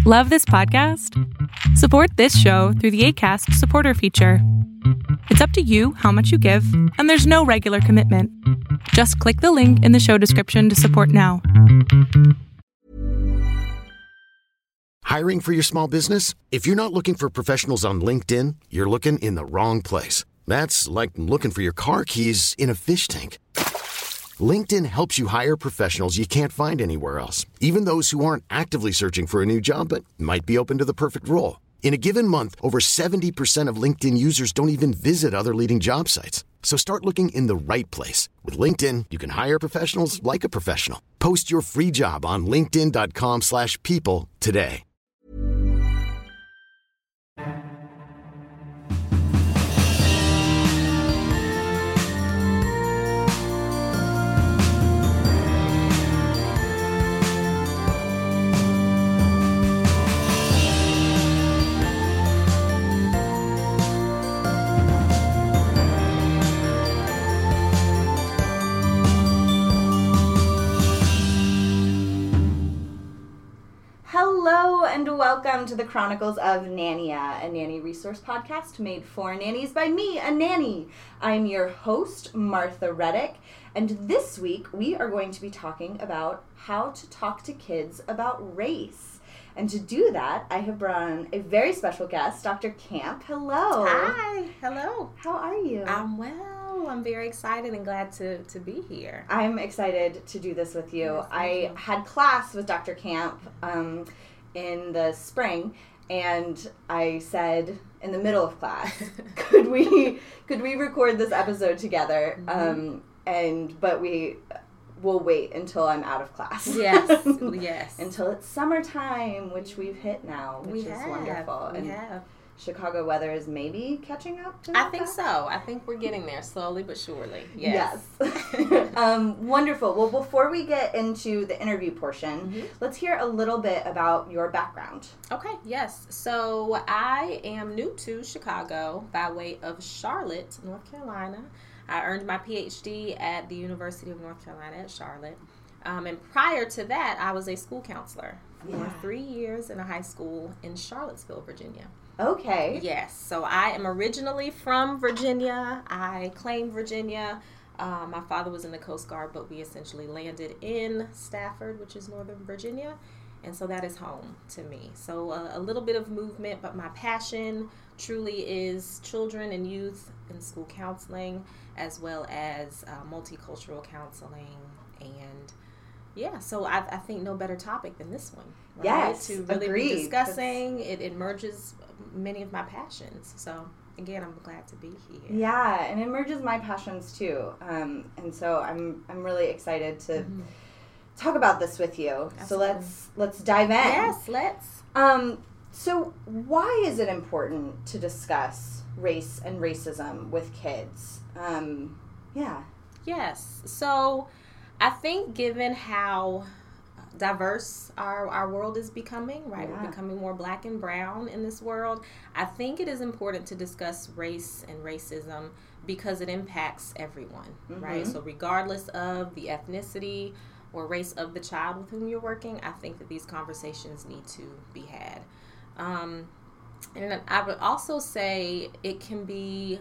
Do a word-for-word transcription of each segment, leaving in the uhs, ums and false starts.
Love this podcast? Support this show through the Acast supporter feature. It's up to you how much you give, and there's no regular commitment. Just click the link in the show description to support now. Hiring for your small business? If you're not looking for professionals on LinkedIn, you're looking in the wrong place. That's like looking for your car keys in a fish tank. LinkedIn helps you hire professionals you can't find anywhere else, even those who aren't actively searching for a new job but might be open to the perfect role. In a given month, over seventy percent of LinkedIn users don't even visit other leading job sites. So start looking in the right place. With LinkedIn, you can hire professionals like a professional. Post your free job on linkedin.com slash people today. Hello and welcome to the Chronicles of Nania, a nanny resource podcast made for nannies by me, a nanny. I'm your host, Martha Reddick, and this week we are going to be talking about how to talk to kids about race. And to do that, I have brought on a very special guest, Doctor Camp. Hello. Hi. Hello. How are you? I'm well. I'm very excited and glad to, to be here. I'm excited to do this with you. Yes, I you. had class with Doctor Camp um, in the spring, and I said in the middle of class, could we could we record this episode together? Mm-hmm. Um, and but we will wait until I'm out of class. Yes. Yes. Until it's summertime, which we've hit now, which we is have. wonderful. We and have. Chicago weather is maybe catching up to I that think fact? so. I think we're getting there slowly but surely. Yes. Yes. um, wonderful. Well, before we get into the interview portion, Mm-hmm. let's hear a little bit about your background. Okay, yes. So I am new to Chicago by way of Charlotte, North Carolina. I earned my P H D at the University of North Carolina at Charlotte. Um, and prior to that, I was a school counselor for Yeah. three years in a high school in Charlottesville, Virginia. Okay. Yes, so I am originally from Virginia. I claim Virginia. Uh, my father was in the Coast Guard, but we essentially landed in Stafford, which is Northern Virginia. And so that is home to me. So uh, a little bit of movement, but my passion truly is children and youth and school counseling, as well as uh, multicultural counseling. And yeah, so I, I think no better topic than this one. Right? Yes, To really agreed. be discussing, it, it merges many of my passions. So again, I'm glad to be here. Yeah, and it merges my passions too. Um, and so I'm I'm really excited to Mm-hmm. talk about this with you. Absolutely. So let's let's dive in. Yes, let's. Um, so why is it important to discuss race and racism with kids? Um, yeah. Yes. So I think given how diverse our, our world is becoming, right? Yeah. We're becoming more black and brown in this world. I think it is important to discuss race and racism because it impacts everyone, Mm-hmm. right? So regardless of the ethnicity or race of the child with whom you're working, I think that these conversations need to be had. Um, and I would also say it can be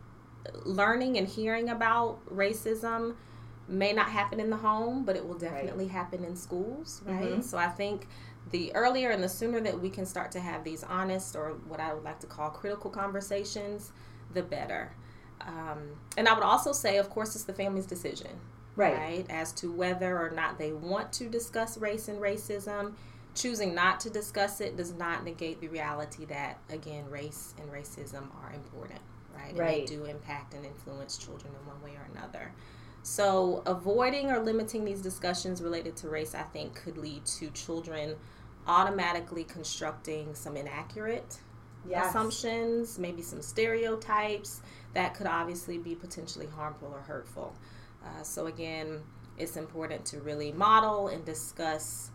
learning and hearing about racism may not happen in the home, but it will definitely right. happen in schools, right? Mm-hmm. So I think the earlier and the sooner that we can start to have these honest, or what I would like to call critical conversations, the better. Um, and I would also say, of course, it's the family's decision, right. right, as to whether or not they want to discuss race and racism. Choosing not to discuss it does not negate the reality that, again, race and racism are important, right? And right. they do impact and influence children in one way or another. So avoiding or limiting these discussions related to race, I think, could lead to children automatically constructing some inaccurate yes. assumptions, maybe some stereotypes that could obviously be potentially harmful or hurtful. Uh, so again, it's important to really model and discuss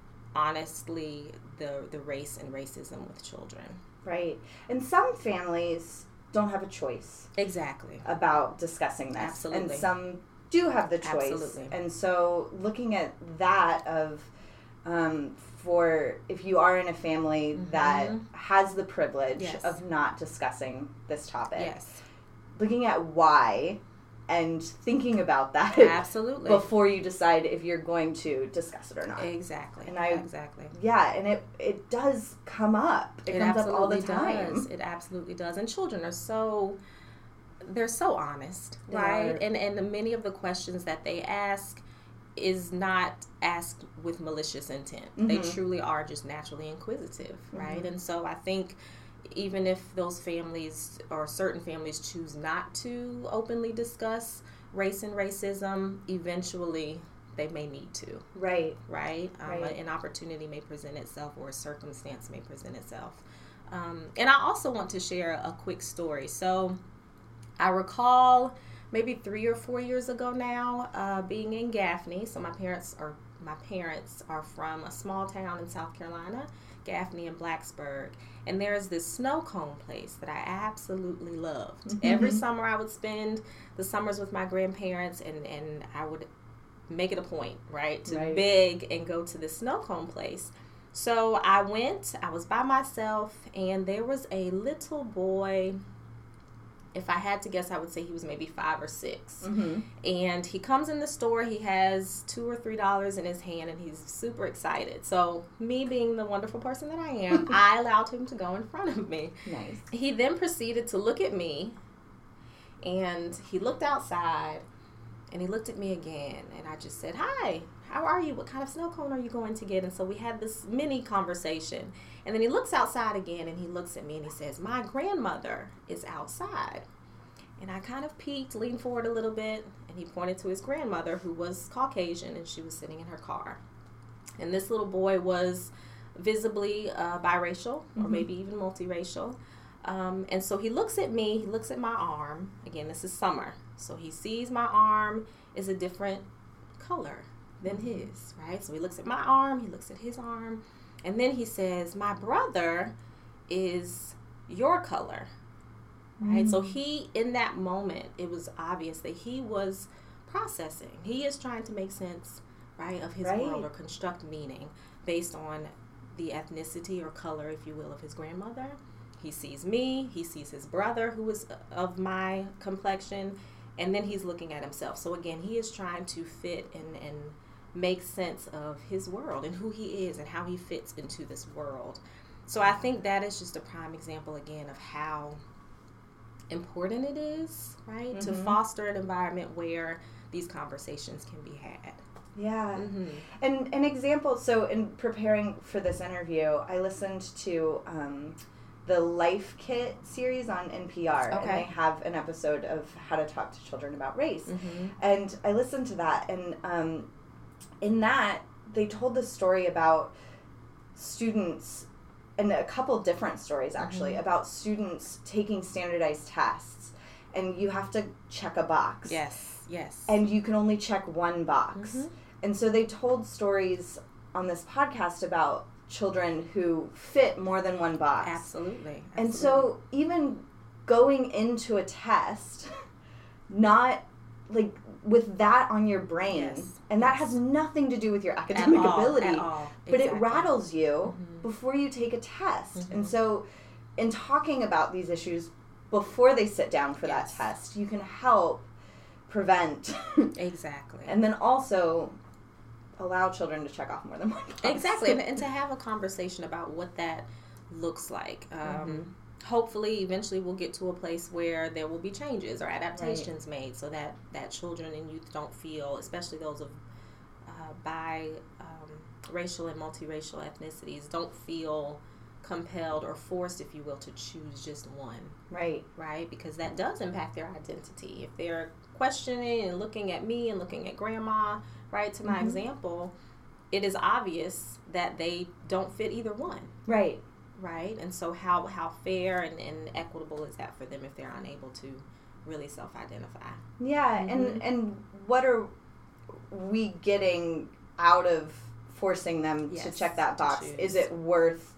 honestly the the race and racism with children. Right. And some families don't have a choice. Exactly. About discussing this. Absolutely. And some do have the choice. Absolutely. And so looking at that of um, for if you are in a family mm-hmm. that has the privilege yes. of not discussing this topic. Yes. Looking at why and thinking about that absolutely before you decide if you're going to discuss it or not. Exactly. And I exactly. Yeah, and it it does come up. It, it comes up all the time. Does. It absolutely does. And children are so they're so honest, they right? Are. And and the, many of the questions that they ask is not asked with malicious intent. Mm-hmm. They truly are just naturally inquisitive, right? Mm-hmm. And so I think even if those families or certain families choose not to openly discuss race and racism, eventually they may need to. Right. Right? Um, right. An opportunity may present itself or a circumstance may present itself. Um, and I also want to share a quick story. So I recall maybe three or four years ago now, uh, being in Gaffney. So my parents are my parents are from a small town in South Carolina, Gaffney and Blacksburg. And there's this snow cone place that I absolutely loved. Mm-hmm. Every summer I would spend the summers with my grandparents, and, and I would make it a point, right, to right. beg and go to this snow cone place. So I went, I was by myself, and there was a little boy. If I had to guess, I would say he was maybe five or six. Mm-hmm. And he comes in the store, he has two or three dollars in his hand, and he's super excited. So me being the wonderful person that I am, I allowed him to go in front of me. Nice. He then proceeded to look at me, and he looked outside, and he looked at me again, and I just said, "Hi, how are you? What kind of snow cone are you going to get?" And so we had this mini conversation. And then he looks outside again, and he looks at me, and he says, "My grandmother is outside." And I kind of peeked, leaned forward a little bit, and he pointed to his grandmother, who was Caucasian, and she was sitting in her car. And this little boy was visibly uh, biracial, mm-hmm. or maybe even multiracial. Um, and so he looks at me, he looks at my arm. Again, this is summer. So he sees my arm is a different color than his, right? So he looks at my arm, he looks at his arm. And then he says, "My brother is your color," right? Mm. So he, in that moment, it was obvious that he was processing. He is trying to make sense, right, of his right. world or construct meaning based on the ethnicity or color, if you will, of his grandmother. He sees me, he sees his brother, who is of my complexion, and then he's looking at himself. So again, he is trying to fit and, and make sense of his world and who he is and how he fits into this world. So I think that is just a prime example, again, of how important it is, right, mm-hmm. to foster an environment where these conversations can be had. Yeah. Mm-hmm. And an example, so in preparing for this interview, I listened to um, the Life Kit series on N P R, okay. and they have an episode of how to talk to children about race. Mm-hmm. And I listened to that, and um, in that, they told this story about students, and a couple different stories actually, mm-hmm. about students taking standardized tests, and you have to check a box. Yes, yes. And you can only check one box. Mm-hmm. And so they told stories on this podcast about children who fit more than one box. Absolutely. Absolutely. And so even going into a test, not like with that on your brain, yes. and that yes. has nothing to do with your academic at all, ability, at all. but exactly. it rattles you mm-hmm. before you take a test. Mm-hmm. And so in talking about these issues before they sit down for yes. that test, you can help prevent. Exactly. And then also allow children to check off more than one box. Exactly. and, and to have a conversation about what that looks like. Um, mm-hmm. Hopefully, eventually we'll get to a place where there will be changes or adaptations right. made so that, that children and youth don't feel, especially those of uh, bi, um, racial and multiracial ethnicities, don't feel compelled or forced, if you will, to choose just one. Right. Right? Because that does impact their identity. If they're questioning and looking at me and looking at grandma, right, to my mm-hmm. example, it is obvious that they don't fit either one. Right. Right? And so how, how fair and, and equitable is that for them if they're unable to really self-identify? Yeah, mm-hmm. and and what are we getting out of forcing them yes, to check that box? Is it worth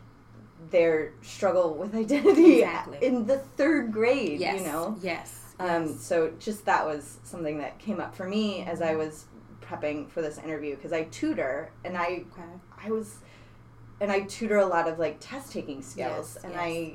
their struggle with identity exactly. in the third grade, yes. you know? Yes. Um, yes. So just that was something that came up for me as I was prepping for this interview because I tutor and I Okay. I was and I tutor a lot of like test taking skills Yes, and yes. I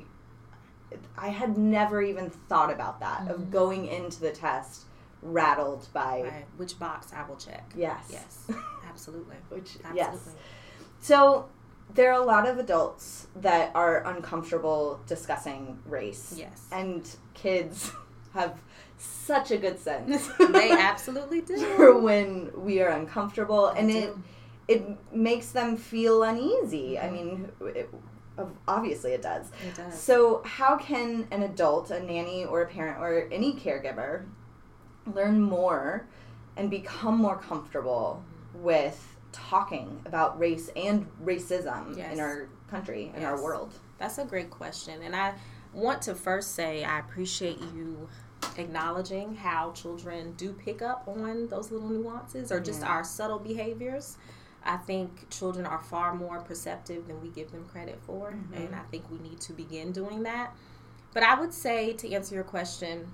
I had never even thought about that Mm-hmm. of going into the test rattled by Right. Which box I will check. yes Yes. Absolutely. which Absolutely. yes. So there are a lot of adults that are uncomfortable discussing race. Yes. And kids have such a good sense. They absolutely do. For when we are uncomfortable. They and do. it it makes them feel uneasy. Mm-hmm. I mean, it, obviously it does. It does. So how can an adult, a nanny or a parent or any caregiver learn more and become more comfortable with talking about race and racism Yes. in our country, in Yes. our world? That's a great question. And I want to first say I appreciate you acknowledging how children do pick up on those little nuances or just Yeah. our subtle behaviors. I think children are far more perceptive than we give them credit for. Mm-hmm. And I think we need to begin doing that. But I would say, to answer your question,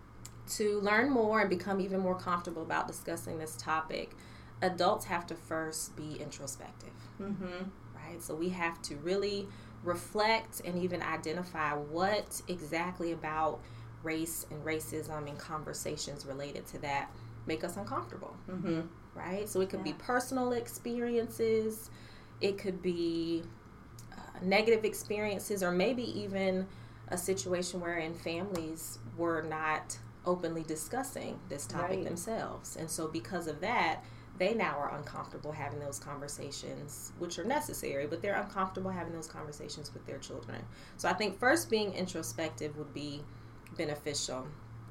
to learn more and become even more comfortable about discussing this topic, adults have to first be introspective, Mm-hmm. right? So we have to really reflect and even identify what exactly about race and racism and conversations related to that make us uncomfortable, Mm-hmm. right? So it could be Yeah. personal experiences, it could be uh, negative experiences, or maybe even a situation wherein families were not openly discussing this topic Right. themselves. And so because of that, they now are uncomfortable having those conversations, which are necessary, but they're uncomfortable having those conversations with their children. So I think first being introspective would be beneficial.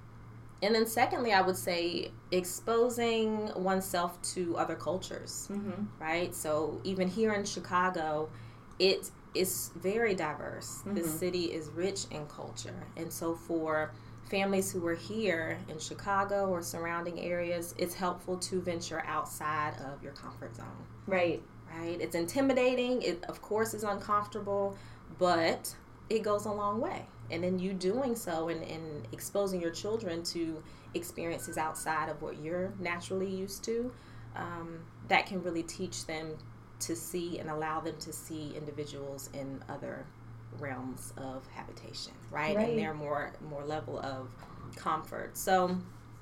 And then secondly, I would say exposing oneself to other cultures, Mm-hmm. right? So even here in Chicago, it is very diverse. The Mhm. city is rich in culture. And so for families who are here in Chicago or surrounding areas, it's helpful to venture outside of your comfort zone, Right. right? It's intimidating. It, of course, is uncomfortable, but it goes a long way. And then you doing so and, and exposing your children to experiences outside of what you're naturally used to, um, that can really teach them to see and allow them to see individuals in other realms of habitation, right? Right. And their more more level of comfort. So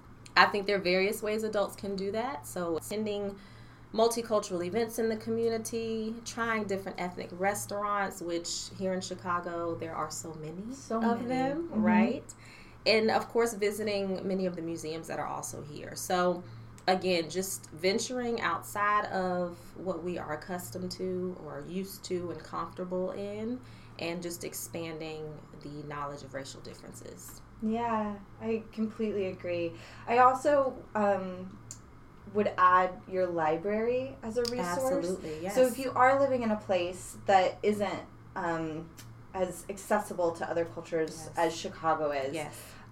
I think there are various ways adults can do that. So attending multicultural events in the community, trying different ethnic restaurants, which here in Chicago there are so many So of many. them, Mhm. right? And of course visiting many of the museums that are also here. So again, just venturing outside of what we are accustomed to or used to and comfortable in, and just expanding the knowledge of racial differences. Yeah, I completely agree. I also um, would add your library as a resource. Absolutely, yes. So if you are living in a place that isn't um, as accessible to other cultures Yes. as Chicago is, Yes.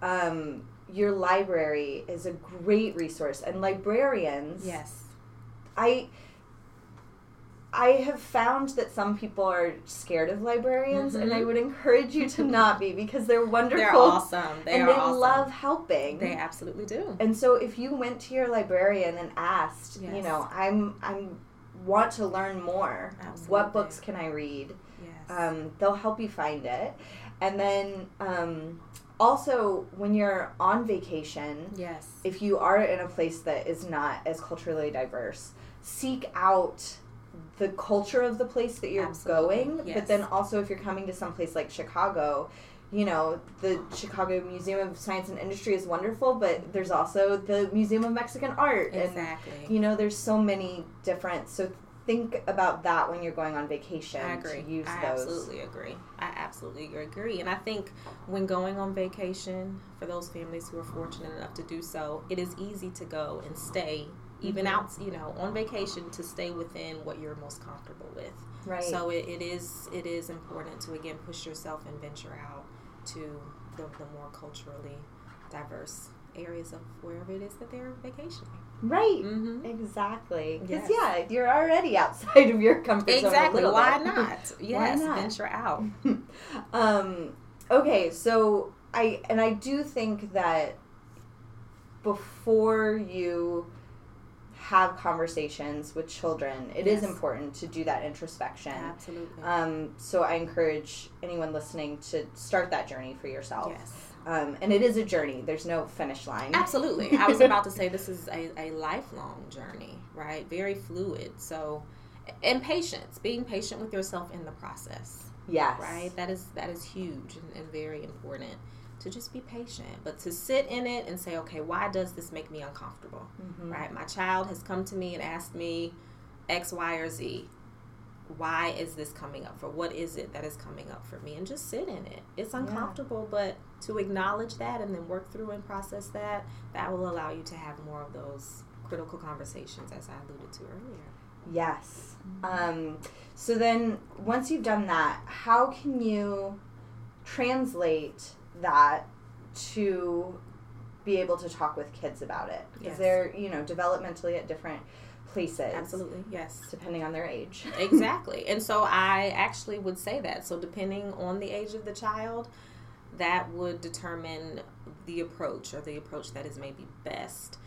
um, your library is a great resource. And librarians, Yes. I I have found that some people are scared of librarians, and I Mhm. would encourage you to not be, because they're wonderful. They're awesome. They and are they awesome. love helping. They absolutely do. And so if you went to your librarian and asked, you Yes. know, I'm I'm want to learn more. Absolutely. What books can I read? Yes. Um, they'll help you find it. And then um, also when you're on vacation, yes. if you are in a place that is not as culturally diverse, seek out the culture of the place that you're Absolutely, going. But yes. then also if you're coming to some place like Chicago, you know, the Chicago Museum of Science and Industry is wonderful, but there's also the Museum of Mexican Art. Exactly. And, you know, there's so many different, so think about that when you're going on vacation. I agree. To use I those. absolutely agree. I absolutely agree. And I think when going on vacation, for those families who are fortunate enough to do so, it is easy to go and stay, even Mhm. out, you know, on vacation, to stay within what you're most comfortable with. Right. So it, it is it is important to, again, push yourself and venture out to the, the more culturally diverse areas of wherever it is that they're vacationing. Right. Mm-hmm. Exactly. Because, Yes. yeah, you're already outside of your comfort zone. a Exactly. little Why bit. not? Yes, not? venture out. um, okay, so I, and I do think that before you have conversations with children, it yes. is important to do that introspection. Absolutely. Um, so I encourage anyone listening to start that journey for yourself. Yes. Um, and it is a journey. There's no finish line. Absolutely. I was about to say this is a, a lifelong journey, right? Very fluid. So, and patience, being patient with yourself in the process. Yes. Right? That is that is huge and, and very important, to just be patient. But to sit in it and say, okay, why does this make me uncomfortable? Mm-hmm. Right? My child has come to me and asked me X, Y, or Z. Why is this coming up for? What is it that is coming up for me? And just sit in it. It's uncomfortable, yeah. but to acknowledge that and then work through and process that, that will allow you to have more of those critical conversations, as I alluded to earlier. Yes. Mm-hmm. Um, so then once you've done that, how can you translate that to be able to talk with kids about it? Because yes. they're, you know, developmentally at different places. Absolutely, yes. Depending on their age. Exactly. And so I actually would say that. So depending on the age of the child, that would determine the approach or the approach that is maybe best.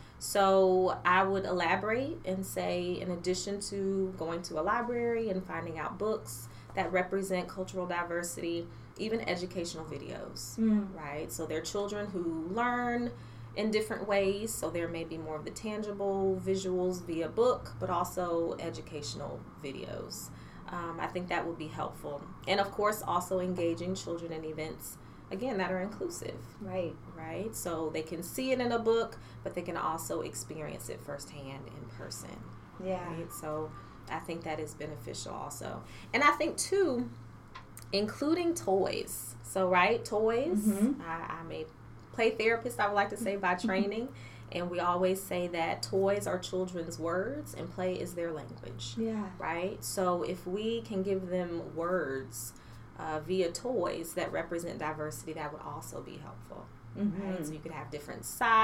So I would elaborate and say, in addition to going to a library and finding out books that represent cultural diversity, even educational videos, mm. right? So they're children who learn in different ways. So there may be more of the tangible visuals via book, but also educational videos. Um, I think that would be helpful. And of course, also engaging children in events, again, that are inclusive. Right. Right? So they can see it in a book, but they can also experience it firsthand in person. Yeah. Right? So I think that is beneficial also. And I think, too, including toys. So, right, toys, mm-hmm. I, I'm a play therapist, I would like to say, by training. And we always say that toys are children's words and play is their language. Yeah. Right? So if we can give them words uh, via toys that represent diversity, that would also be helpful. Mm-hmm. Right? So you could have different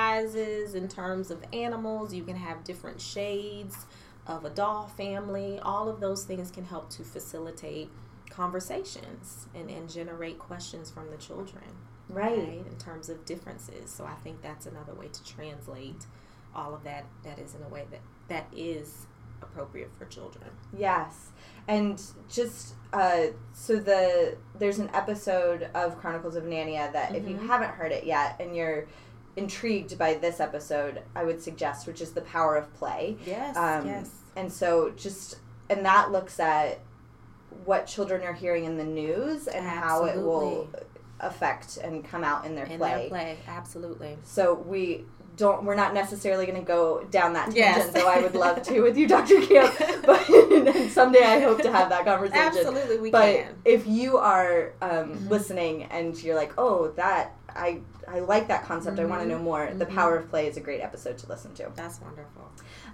sizes in terms of animals. You can have different shades of a doll family. All of those things can help to facilitate conversations and, and generate questions from the children. Right. right. In terms of differences. So I think that's another way to translate all of that that is in a way that, that is appropriate for children. Yes. And just uh, so the there's an episode of Chronicles of Narnia that mm-hmm. if you haven't heard it yet and you're intrigued by this episode, I would suggest, which is The Power of Play. Yes, um, yes. And so just, and that looks at what children are hearing in the news and Absolutely. How it will affect and come out in their in play. In their play, absolutely. So we don't, we're not necessarily going to go down that tangent, yes. though I would love to with you, Doctor Camp. But someday I hope to have that conversation. Absolutely, we but can. But if you are um, mm-hmm. listening and you're like, oh, that, I, I like that concept, mm-hmm. I want to know more, mm-hmm. The Power of Play is a great episode to listen to. That's wonderful.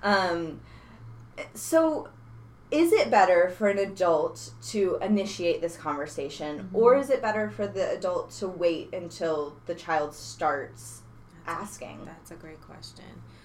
Um, so... Is it better for an adult to initiate this conversation, mm-hmm. or is it better for the adult to wait until the child starts that's asking? A, that's a great question.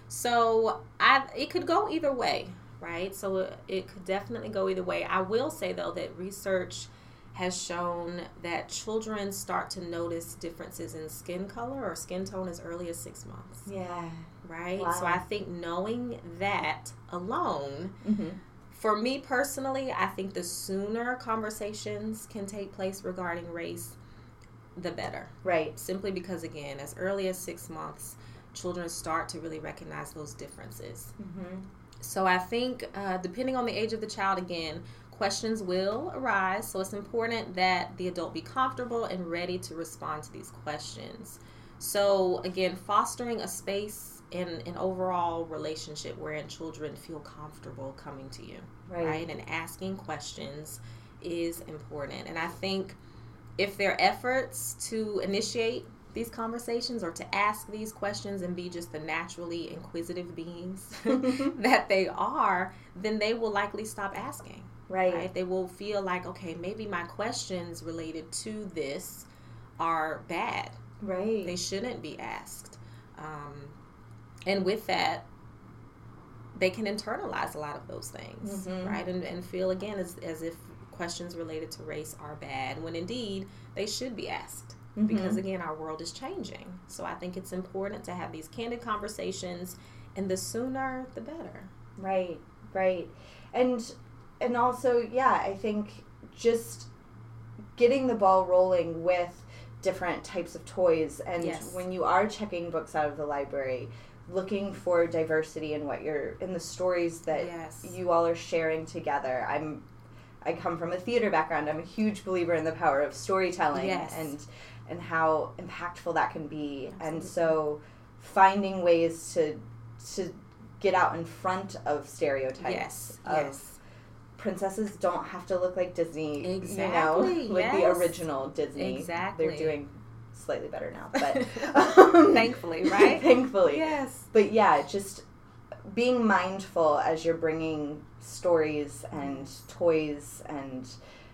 So I, it could go either way, right? So it, it could definitely go either way. I will say, though, that research has shown that children start to notice differences in skin color or skin tone as early as six months. Yeah. Right? Wow. So I think knowing that alone... Mm-hmm. For me personally, I think the sooner conversations can take place regarding race, the better. Right. Simply because, again, as early as six months, children start to really recognize those differences. Mm-hmm. So I think, uh, depending on the age of the child, again, questions will arise. So it's important that the adult be comfortable and ready to respond to these questions. So, again, fostering a space in an overall relationship wherein children feel comfortable coming to you, right. right? And asking questions is important. And I think if their efforts to initiate these conversations or to ask these questions and be just the naturally inquisitive beings that they are, then they will likely stop asking. Right. right. They will feel like, okay, maybe my questions related to this are bad. Right. They shouldn't be asked. Um, and with that, they can internalize a lot of those things, mm-hmm. right? And, and feel, again, as, as if questions related to race are bad, when indeed they should be asked. Mm-hmm. Because, again, our world is changing. So I think it's important to have these candid conversations, and the sooner, the better. Right, right. And and also, yeah, I think just getting the ball rolling with different types of toys, and yes. when you are checking books out of the library, looking for diversity in what you're in the stories that yes. you all are sharing together. I'm I come from a theater background. I'm a huge believer in the power of storytelling yes. and and how impactful that can be. Absolutely. And so finding ways to to get out in front of stereotypes yes. of yes. princesses don't have to look like Disney, exactly. you know, like yes. the original Disney. Exactly. They're doing slightly better now, but um, thankfully, right? Thankfully. Yes. But yeah, just being mindful as you're bringing stories and toys and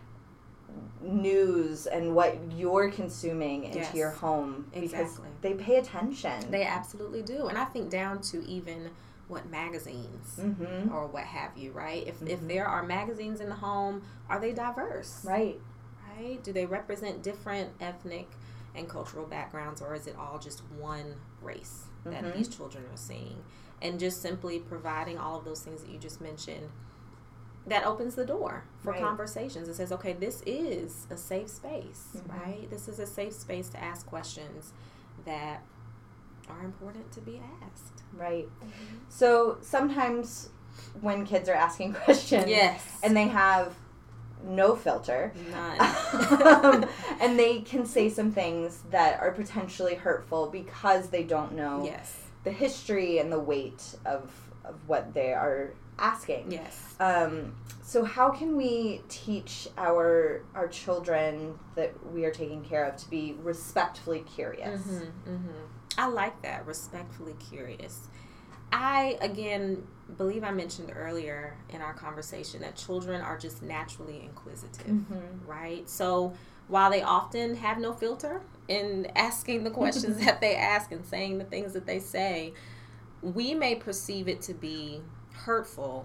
news and what you're consuming into yes. your home, because exactly. they pay attention. They absolutely do. And I think down to even what magazines mm-hmm. or what have you, right? If mm-hmm. if there are magazines in the home, are they diverse? Right. Right? Do they represent different ethnic and cultural backgrounds, or is it all just one race that mm-hmm. these children are seeing? And just simply providing all of those things that you just mentioned, that opens the door for right. conversations. It says, okay, this is a safe space, mm-hmm. right? This is a safe space to ask questions that are important to be asked. Right. Mm-hmm. So sometimes when kids are asking questions yes. and they have no filter, none, um, and they can say some things that are potentially hurtful because they don't know yes. the history and the weight of of what they are asking. Yes. Um, so how can we teach our our children that we are taking care of to be respectfully curious? Mm-hmm, mm-hmm. I like that, respectfully curious. I, again, believe I mentioned earlier in our conversation that children are just naturally inquisitive, mm-hmm. right? So while they often have no filter in asking the questions that they ask and saying the things that they say, we may perceive it to be hurtful,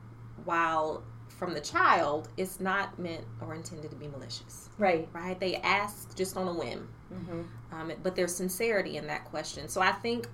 while from the child, it's not meant or intended to be malicious. Right. Right? They ask just on a whim. Mm-hmm. Um, but there's sincerity in that question. So I think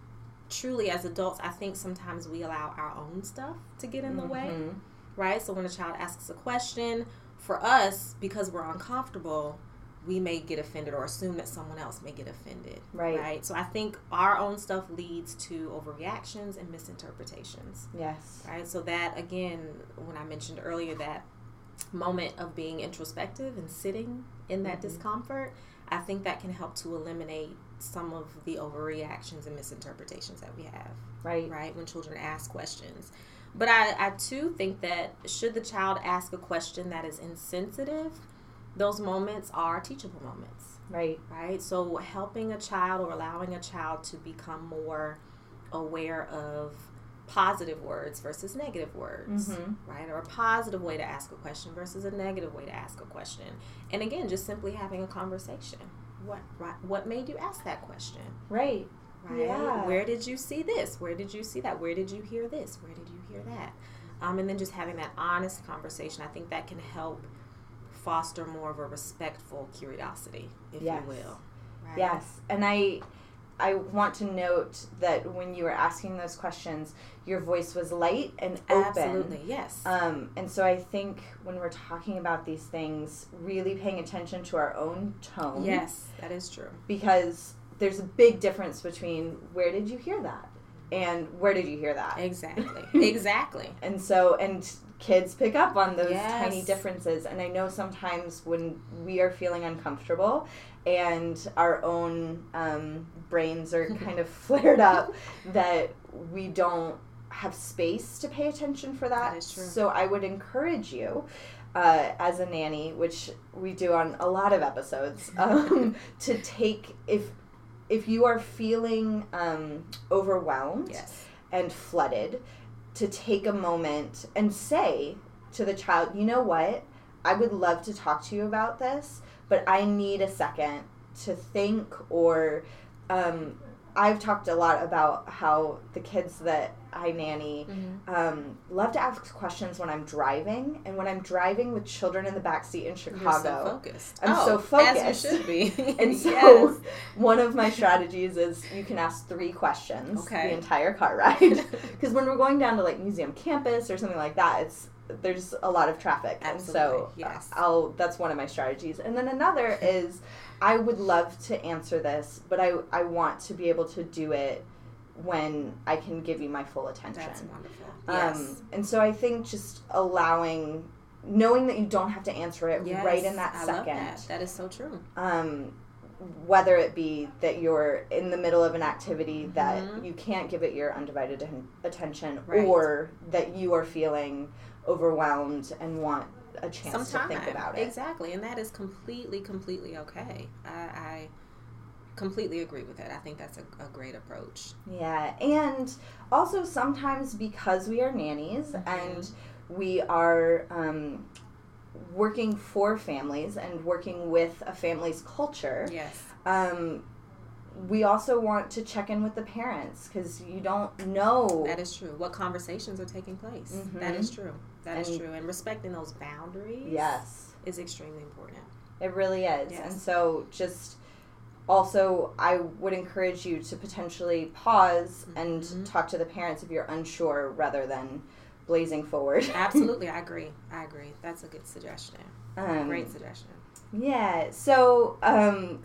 truly as adults, I think sometimes we allow our own stuff to get in the mm-hmm. way, right? So when a child asks a question, for us, because we're uncomfortable, we may get offended or assume that someone else may get offended, right? right? So I think our own stuff leads to overreactions and misinterpretations. Yes. Right? So that, again, when I mentioned earlier that moment of being introspective and sitting in that mm-hmm. discomfort, I think that can help to eliminate some of the overreactions and misinterpretations that we have. Right. Right? When children ask questions. But I, I too think that should the child ask a question that is insensitive, those moments are teachable moments. Right. Right? So helping a child or allowing a child to become more aware of positive words versus negative words, mm-hmm. right? Or a positive way to ask a question versus a negative way to ask a question. And again, just simply having a conversation. What right, what made you ask that question? Right. Right? Yeah. Where did you see this? Where did you see that? Where did you hear this? Where did you hear that? Um, and then just having that honest conversation, I think that can help foster more of a respectful curiosity, if yes. you will. Right? Yes. And I I want to note that when you were asking those questions, your voice was light and open. Absolutely, yes. Um, and so I think when we're talking about these things, really paying attention to our own tone. Yes, that is true. Because there's a big difference between where did you hear that and where did you hear that? Exactly. Exactly. And so, and kids pick up on those yes. tiny differences. And I know sometimes when we are feeling uncomfortable and our own um, brains are kind of flared up, that we don't have space to pay attention for that. That is true. So I would encourage you, uh, as a nanny, which we do on a lot of episodes, um, to take, if if you are feeling um, overwhelmed yes. and flooded, to take a moment and say to the child, you know what, I would love to talk to you about this, but I need a second to think or um, I've talked a lot about how the kids that I nanny mm-hmm. um, love to ask questions when I'm driving, and when I'm driving with children in the backseat in Chicago, you're so focused. I'm oh, so focused. As you should be. And so yes. one of my strategies is you can ask three questions okay. the entire car ride. Because when we're going down to like museum campus or something like that, it's there's a lot of traffic. Absolutely. And so yes. I'll that's one of my strategies. And then another is I would love to answer this, but I, I want to be able to do it when I can give you my full attention. That's wonderful. Um, yes. And so I think just allowing, knowing that you don't have to answer it yes, right in that I second. Love that. That is so true. Um, whether it be that you're in the middle of an activity mm-hmm. that you can't give it your undivided attention, right. or that you are feeling overwhelmed and want a chance Some to think about it. Exactly, and that is completely, completely okay. I, I completely agree with it. I think that's a, a great approach. Yeah, and also sometimes because we are nannies mm-hmm. and we are um, working for families and working with a family's culture, yes. um, we also want to check in with the parents because you don't know. That is true. What conversations are taking place. Mm-hmm. That is true. That and is true. And respecting those boundaries yes. is extremely important. It really is. Yes. And so just also I would encourage you to potentially pause mm-hmm. and talk to the parents if you're unsure rather than blazing forward. Absolutely. I agree. I agree. That's a good suggestion. Um, Great suggestion. Yeah. So, um,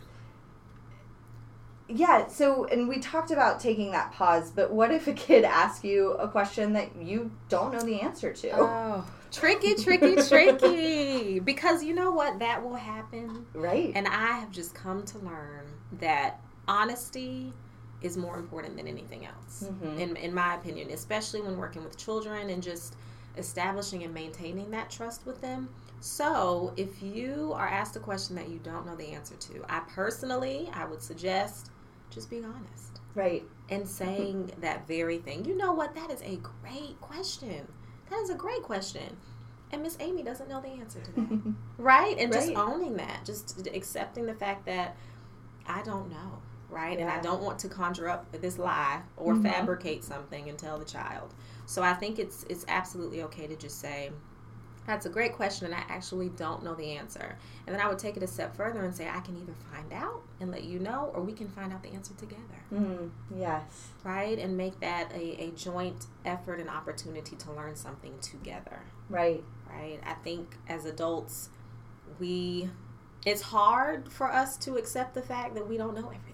yeah, so, and we talked about taking that pause, but what if a kid asks you a question that you don't know the answer to? Oh, tricky, tricky, tricky. Because you know what? That will happen. Right. And I have just come to learn that honesty is more important than anything else, mm-hmm. in in my opinion, especially when working with children and just establishing and maintaining that trust with them. So if you are asked a question that you don't know the answer to, I personally, I would suggest just being honest. Right. And saying that very thing. You know what? That is a great question. That is a great question. And Miss Amy doesn't know the answer to that. Right? And right. just owning that. Just accepting the fact that I don't know. Right? Yeah. And I don't want to conjure up this lie or mm-hmm. fabricate something and tell the child. So I think it's it's absolutely okay to just say, that's a great question, and I actually don't know the answer. And then I would take it a step further and say, I can either find out and let you know, or we can find out the answer together. Mm, yes. Right? And make that a, a joint effort and opportunity to learn something together. Right. Right? I think as adults, we, it's hard for us to accept the fact that we don't know everything.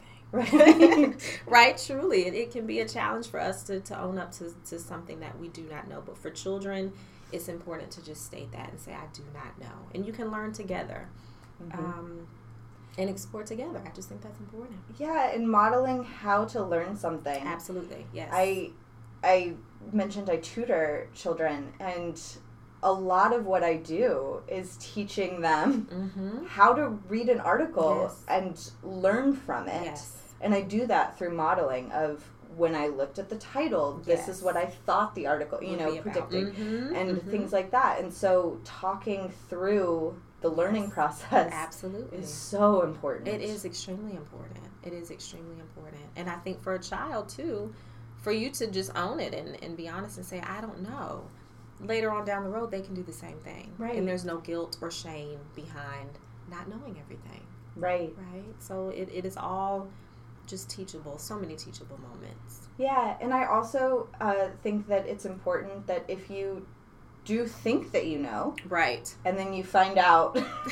Right. Right, truly. It, it can be a challenge for us to, to own up to, to something that we do not know. But for children, it's important to just state that and say, I do not know. And you can learn together mm-hmm. um, and explore together. I just think that's important. Yeah, and modeling how to learn something. Absolutely, yes. I, I mentioned I tutor children, and a lot of what I do is teaching them mm-hmm. how to read an article yes. and learn from it. Yes. And I do that through modeling of when I looked at the title, this yes. is what I thought the article, you Would know, predicting, mm-hmm, and mm-hmm. things like that. And so talking through the learning yes. process absolutely is so important. It is extremely important. It is extremely important. And I think for a child, too, for you to just own it and, and be honest and say, I don't know. Later on down the road, they can do the same thing. Right. And there's no guilt or shame behind not knowing everything. Right. Right? So it, it is all just teachable, so many teachable moments. Yeah, and I also uh, think that it's important that if you do think that you know, right, and then you find out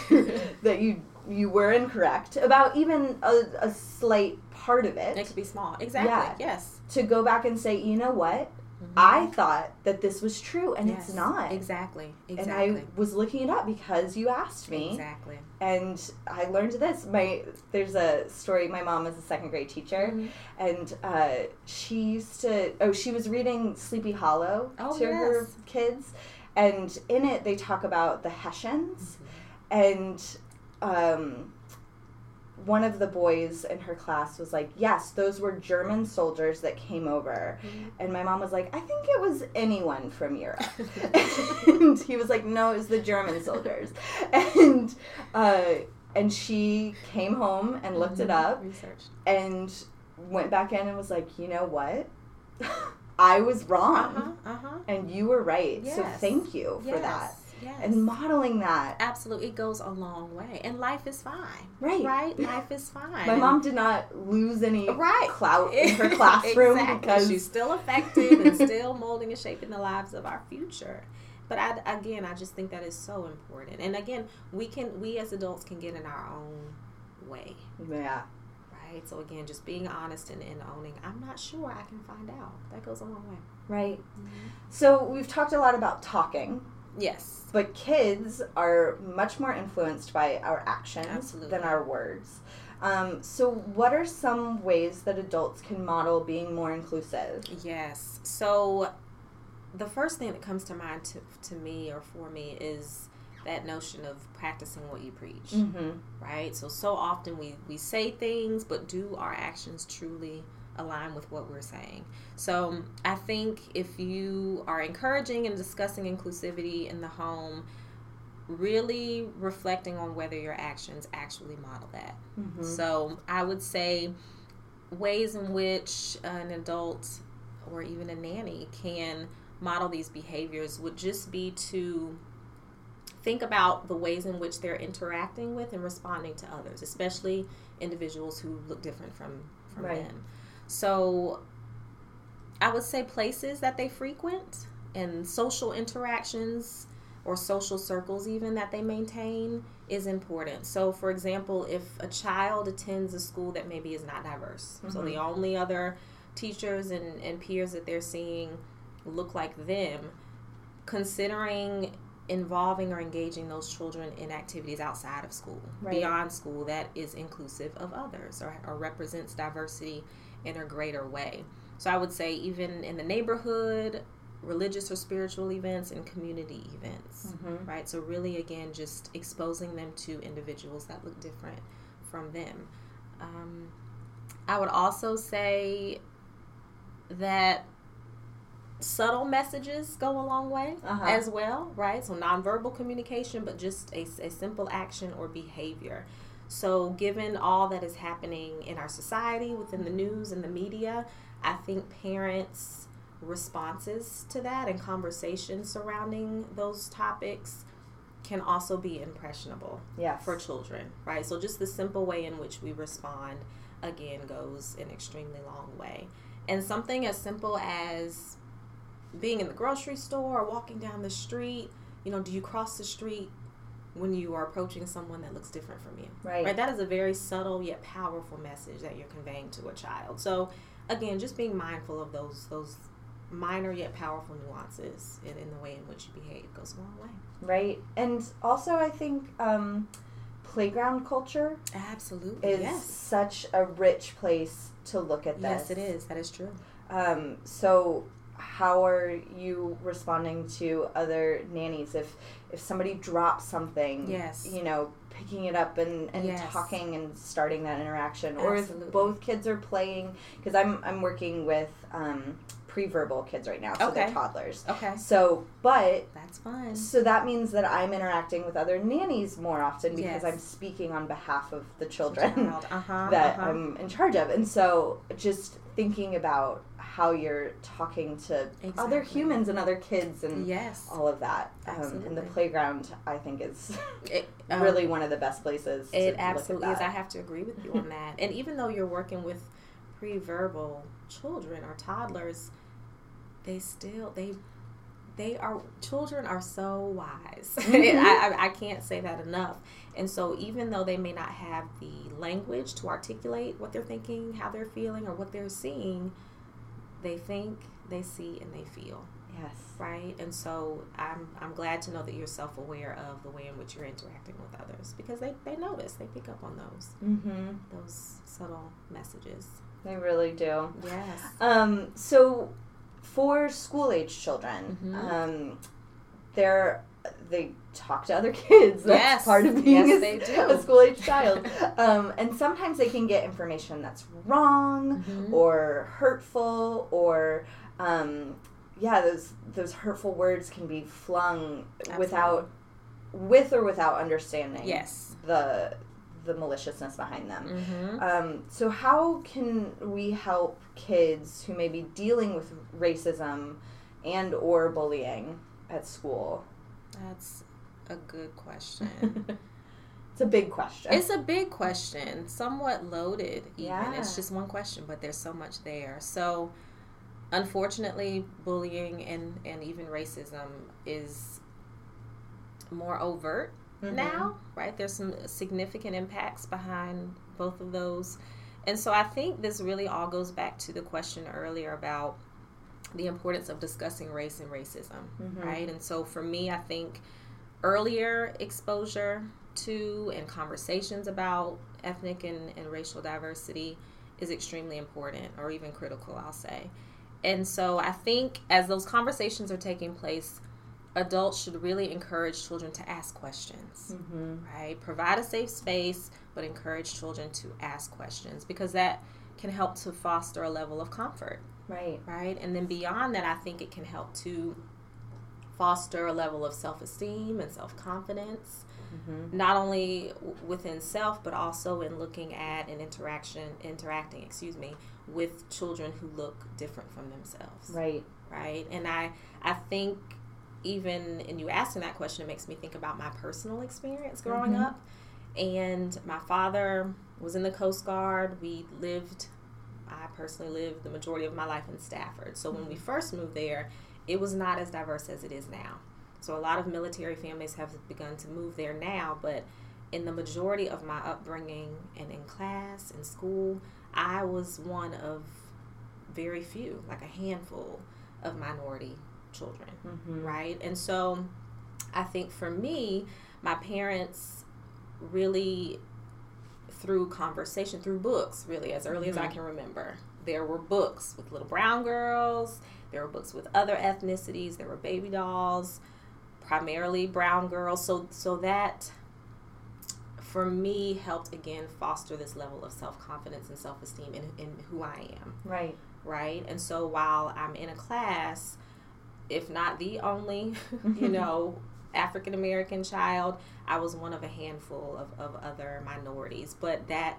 that you you were incorrect about even a, a slight part of it. It could be small. Exactly. Yeah. Yes. To go back and say, you know what? Mm-hmm. I thought that this was true, and yes, it's not. Exactly. Exactly. And I was looking it up because you asked me. Exactly. And I learned this. My there's a story. My mom was a second grade teacher, mm-hmm. and uh, she used to. Oh, she was reading Sleepy Hollow oh, to yes. her kids, and in it they talk about the Hessians, mm-hmm. and. Um, one of the boys in her class was like, yes, those were German soldiers that came over. Mm-hmm. And my mom was like, I think it was anyone from Europe. And he was like, no, it was the German soldiers. And uh, and she came home and looked mm-hmm. it up. Researched. And went back in and was like, you know what? I was wrong. Uh-huh, uh-huh. And you were right. Yes. So thank you for yes. that. Yes. And modeling that. Absolutely. It goes a long way. And life is fine. Right. Right? Life is fine. My and mom did not lose any right. clout in her classroom exactly. because she's still effective and still molding and shaping the lives of our future. But I, again, I just think that is so important. And again, we can, we as adults can get in our own way. Yeah. Right? So again, just being honest and, and owning, I'm not sure, I can find out. That goes a long way. Right. Mm-hmm. So we've talked a lot about talking. Yes. But kids are much more influenced by our actions Absolutely. than our words. Um, so what are some ways that adults can model being more inclusive? Yes. So the first thing that comes to mind to, to me or for me is that notion of practicing what you preach, mm-hmm. right? So, so often we, we say things, but do our actions truly align with what we're saying? So I think if you are encouraging and discussing inclusivity in the home, really reflecting on whether your actions actually model that. Mm-hmm. So I would say ways in which an adult or even a nanny can model these behaviors would just be to think about the ways in which they're interacting with and responding to others, especially individuals who look different from, from right. them. So I would say places that they frequent and social interactions or social circles even that they maintain is important. So for example, if a child attends a school that maybe is not diverse, mm-hmm. so the only other teachers and, and peers that they're seeing look like them, considering involving or engaging those children in activities outside of school, right. beyond school, that is inclusive of others or, or represents diversity in a greater way. So I would say even in the neighborhood, religious or spiritual events, and community events, mm-hmm. right? So really, again, just exposing them to individuals that look different from them. Um, I would also say that subtle messages go a long way uh-huh. as well, right? So nonverbal communication, but just a, a simple action or behavior. So given all that is happening in our society, within the news and the media, I think parents' responses to that and conversations surrounding those topics can also be impressionable yes. for children, right? So just the simple way in which we respond, again, goes an extremely long way. And something as simple as being in the grocery store or walking down the street, you know, do you cross the street when you are approaching someone that looks different from you? Right. Right. That is a very subtle yet powerful message that you're conveying to a child. So again, just being mindful of those those minor yet powerful nuances in, in the way in which you behave goes a long way. Right. And also I think um, playground culture absolutely is yes. such a rich place to look at this. Yes, it is. That is true. Um, so how are you responding to other nannies if if somebody drops something, yes. you know, picking it up and, and yes. talking and starting that interaction, absolutely. or if both kids are playing, because I'm I'm working with um, pre-verbal kids right now, so okay. they're toddlers. Okay. So, but that's fun. So that means that I'm interacting with other nannies more often because yes. I'm speaking on behalf of the children uh-huh, that uh-huh. I'm in charge of, and so just thinking about how you're talking to exactly. other humans and other kids and yes. all of that. Um, and the playground, I think, is it, um, really one of the best places to It absolutely look at is. that. I have to agree with you on that. And even though you're working with pre-verbal children or toddlers, they still, they they are, children are so wise. Mm-hmm. I, I, I can't say that enough. And so even though they may not have the language to articulate what they're thinking, how they're feeling, or what they're seeing, they think, they see, and they feel. Yes. Right? And so I'm I'm glad to know that you're self-aware of the way in which you're interacting with others, because they, they notice, they pick up on those, mm-hmm. those subtle messages. They really do. Yes. Um, so for school-age children, mm-hmm. um, they're they talk to other kids. That's yes. part of being yes, a, they do. a school-age child. um, and sometimes they can get information that's wrong mm-hmm. or hurtful or, um, yeah, those those hurtful words can be flung Absolutely. without, with or without understanding yes. the the maliciousness behind them. Mm-hmm. Um, so how can we help kids who may be dealing with racism and or bullying at school? That's a good question. It's a big question. It's a big question, somewhat loaded even. Yeah. It's just one question, but there's so much there. So, unfortunately, bullying and, and even racism is more overt mm-hmm. now, right? There's some significant impacts behind both of those. And so I think this really all goes back to the question earlier about the importance of discussing race and racism, mm-hmm. right? And so for me, I think earlier exposure to and conversations about ethnic and, and racial diversity is extremely important, or even critical, I'll say. And so I think as those conversations are taking place, adults should really encourage children to ask questions, mm-hmm. right? Provide a safe space, but encourage children to ask questions, because that can help to foster a level of comfort. Right. Right? And then beyond that, I think it can help to foster a level of self-esteem and self-confidence, mm-hmm. not only w- within self, but also in looking at and interaction, interacting, excuse me, with children who look different from themselves. Right. Right? And I, I think even in you asking that question, it makes me think about my personal experience growing mm-hmm. up. And my father was in the Coast Guard. We lived, I personally lived the majority of my life in Stafford. So mm-hmm. when we first moved there, it was not as diverse as it is now. So a lot of military families have begun to move there now, but in the majority of my upbringing and in class, in school, I was one of very few, like a handful of minority children, mm-hmm. right? And so I think for me, my parents really, through conversation, through books, really, as early mm-hmm. as I can remember, there were books with little brown girls, there were books with other ethnicities, there were baby dolls, primarily brown girls. So so that, for me, helped, again, foster this level of self-confidence and self-esteem in, in who I am. Right. Right? And so while I'm in a class, if not the only, you know, African-American child, I was one of a handful of, of other minorities. But that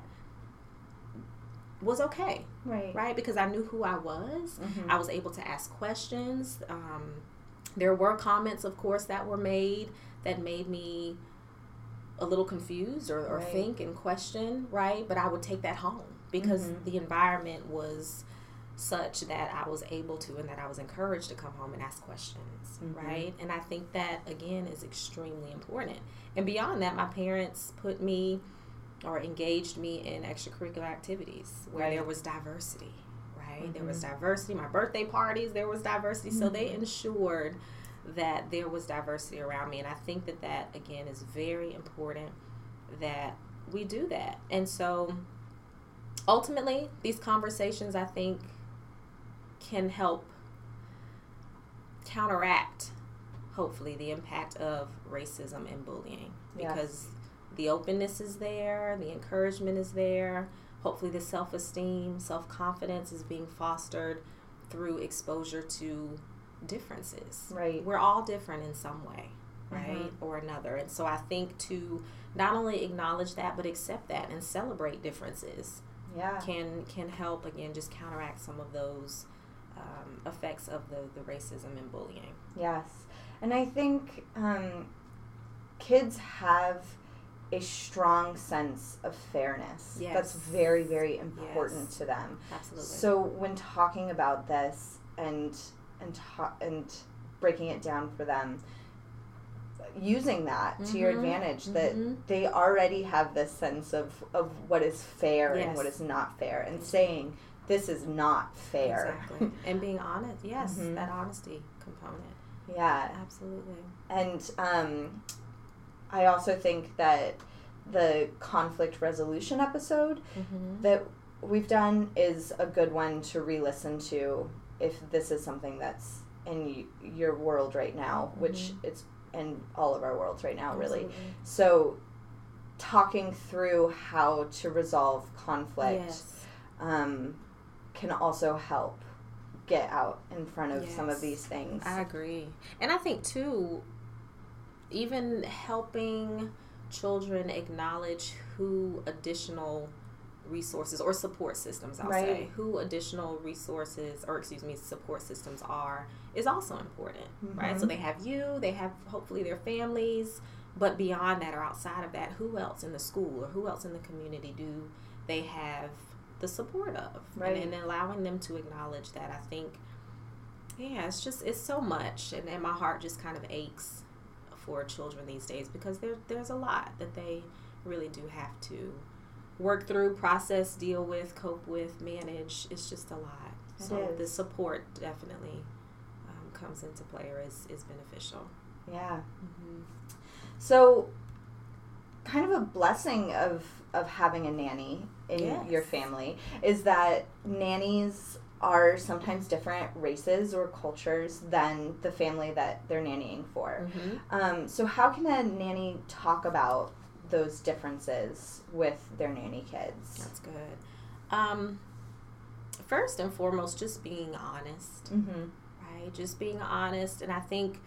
was okay. Right. Right? Because I knew who I was. Mm-hmm. I was able to ask questions. Um, there were comments, of course, that were made that made me a little confused or, or right. think and question, right? But I would take that home because mm-hmm. the environment was such that I was able to, and that I was encouraged to come home and ask questions, mm-hmm. right? And I think that, again, is extremely important. And beyond that, my parents put me or engaged me in extracurricular activities where right. there was diversity, right? Mm-hmm. There was diversity. My birthday parties, there was diversity. Mm-hmm. So they ensured that there was diversity around me. And I think that that, again, is very important that we do that. And so ultimately, these conversations, I think, can help counteract, hopefully, the impact of racism and bullying. Because yes. the openness is there, the encouragement is there. Hopefully the self-esteem, self-confidence is being fostered through exposure to differences. Right. We're all different in some way, right? Mm-hmm. Or another. And so I think to not only acknowledge that, but accept that and celebrate differences yeah. can can help, again, just counteract some of those um, effects of the, the racism and bullying. Yes. And I think um, kids have a strong sense of fairness. Yes. That's very, very important yes. to them. Absolutely. So when talking about this and and ta- and breaking it down for them, using that mm-hmm. to your advantage, mm-hmm. that they already have this sense of, of what is fair yes. and what is not fair, and saying this is not fair. Exactly. And being honest, yes, mm-hmm. that honesty component. Yeah. Absolutely. And um, I also think that the conflict resolution episode mm-hmm. that we've done is a good one to re-listen to if this is something that's in y- your world right now, mm-hmm. which it's in all of our worlds right now, really. Absolutely. So talking through how to resolve conflict yes. um, can also help get out in front of yes. some of these things. I agree. And I think, too, even helping children acknowledge who additional resources or support systems, I'll right. say, who additional resources or excuse me, support systems are, is also important, mm-hmm. right? So they have you, they have hopefully their families, but beyond that or outside of that, who else in the school or who else in the community do they have the support of? Right. And, and allowing them to acknowledge that, I think, yeah, it's just, it's so much. And, and my heart just kind of aches for children these days because there there's a lot that they really do have to work through, process, deal with, cope with, manage. It's just a lot. It so is. The support definitely um, comes into play or is, is beneficial. Yeah. Mm-hmm. So kind of a blessing of, of having a nanny in yes. your family is that nannies are sometimes different races or cultures than the family that they're nannying for. Mm-hmm. Um, so how can a nanny talk about those differences with their nanny kids? That's good. Um, first and foremost, just being honest, mm-hmm. right? Just being honest. And I think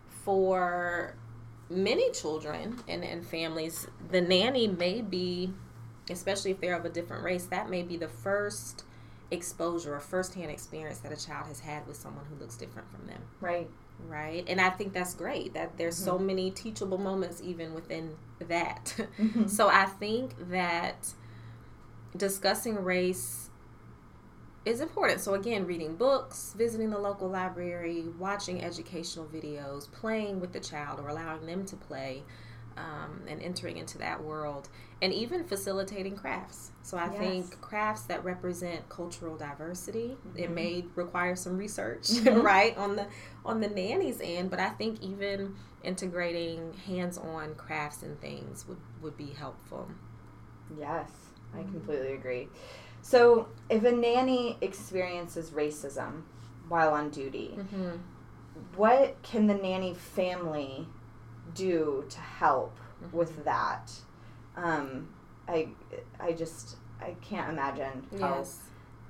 for many children and, and families, the nanny may be, especially if they're of a different race, that may be the first exposure or firsthand experience that a child has had with someone who looks different from them. Right. Right. And I think that's great that there's mm-hmm. so many teachable moments even within that. Mm-hmm. So I think that discussing race is important. So again, reading books, visiting the local library, watching educational videos, playing with the child or allowing them to play um, and entering into that world, and even facilitating crafts. So I yes. think crafts that represent cultural diversity, mm-hmm. it may require some research, mm-hmm. right, on the on the nanny's end, but I think even integrating hands-on crafts and things would, would be helpful. Yes, I Mm-hmm. completely agree. So if a nanny experiences racism while on duty, Mm-hmm. what can the nanny family do to help Mm-hmm. with that? Um, I, I just, I can't imagine how Yes.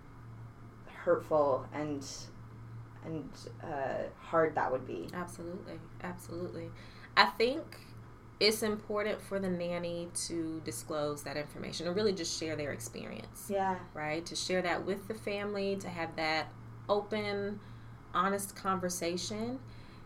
hurtful and and uh, hard that would be. Absolutely. Absolutely. I think it's important for the nanny to disclose that information and really just share their experience. Yeah. Right? To share that with the family, to have that open, honest conversation.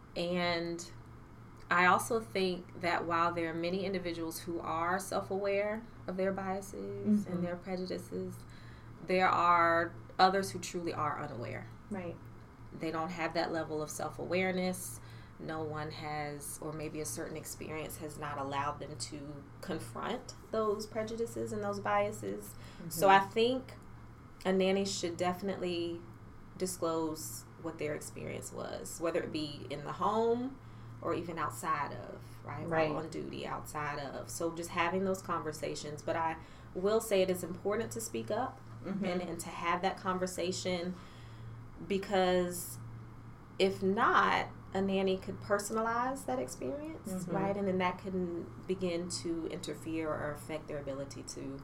And I also think that while there are many individuals who are self-aware of their biases mm-hmm. and their prejudices, there are others who truly are unaware. Right. They don't have that level of self-awareness. No one has, or maybe a certain experience has not allowed them to confront those prejudices and those biases. Mm-hmm. So I think a nanny should definitely disclose what their experience was, whether it be in the home or even outside of, right? Right. While on duty, outside of. So just having those conversations. But I will say it is important to speak up mm-hmm. and, and to have that conversation, because if not, a nanny could personalize that experience, mm-hmm. right? And then that can begin to interfere or affect their ability to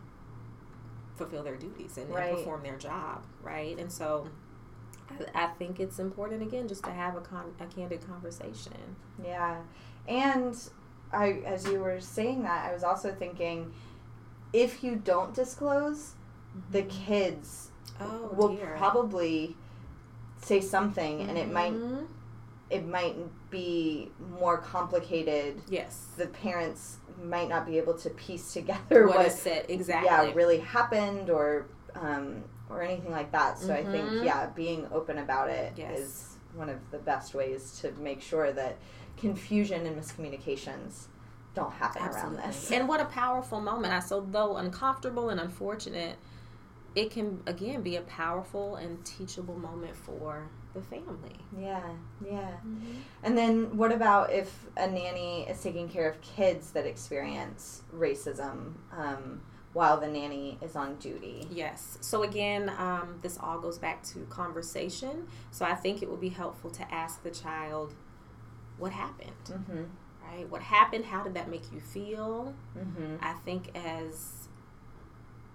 fulfill their duties and, right. and perform their job, right? And so I, I think it's important, again, just to have a, con- a candid conversation. Yeah. And I, as you were saying that, I was also thinking, if you don't disclose, mm-hmm. the kids oh, will dear. probably say something, mm-hmm. and it might it might be more complicated. Yes. The parents might not be able to piece together what, what is said exactly. Yeah, really happened, or um, or anything like that. So mm-hmm. I think yeah, being open about it yes. is one of the best ways to make sure that confusion and miscommunications don't happen Absolutely. around this. And what a powerful moment. I so though uncomfortable and unfortunate, it can again be a powerful and teachable moment for the family. Yeah, yeah. Mm-hmm. And then what about if a nanny is taking care of kids that experience racism um, while the nanny is on duty? Yes. So again, um, this all goes back to conversation. So I think it would be helpful to ask the child, what happened? Mm-hmm. Right? What happened? How did that make you feel? Mm-hmm. I think as